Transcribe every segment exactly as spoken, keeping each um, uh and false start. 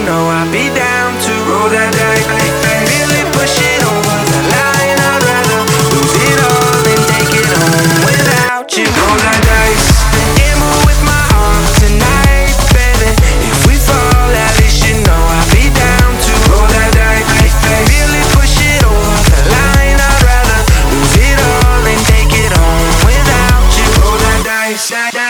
know I'd be down to roll that dice. Really push it over the line. I'd rather lose it all than take it home without you. Roll that dice. Gamble with my heart tonight, baby. If we fall, at least you know I'd be down to roll that dice. Really push it over the line. I'd rather lose it all than take it home without you. Roll that dice.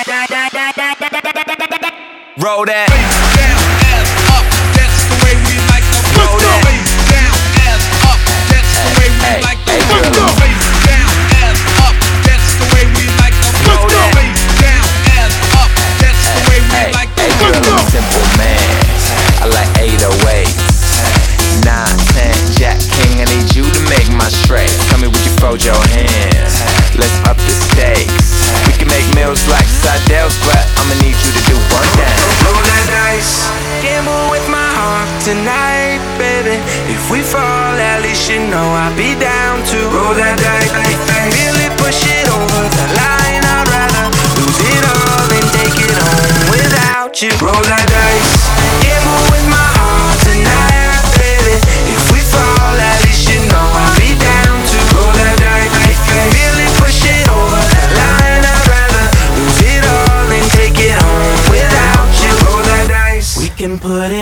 Roll that. Down, ass up, that's the way we like to roll that. Down, ass up, that's the way we like to roll that. Down, ass up, that's the way we like to roll that. Down, ass up, that's the way we like to roll that. Hey, girl, I'm simple man. I like eight oh eights. Nine, ten, Jack King. I need you to make my straight. Tell me would you fold your hands? Let's up the stakes. We can make meals like Sardelles, but I'ma need you to do one dance. Roll that dice. Gamble with my heart tonight, baby. If we fall, at least you know I'd be down to roll that dice. Really push it over the line. I'd rather lose it all than take it home without you. Roll that dice. Gamble with my heart tonight, baby. If we fall, at least you know I'd be down to roll that dice. Really push it over the line. I'd rather lose it all than take it home without you. Roll that dice. We can put it